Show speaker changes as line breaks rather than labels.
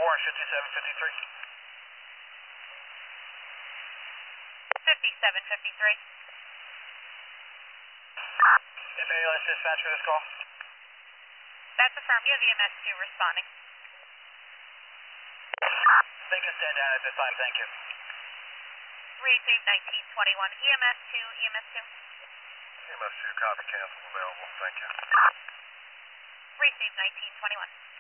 Warren, 5753.
5753.
If ambulance dispatch for this call.
That's affirmed. You have EMS 2 responding.
They can stand down at this time, thank you.
Received 1921. EMS 2, EMS 2.
EMS 2, copy, cancel, available, thank you.
Received 1921.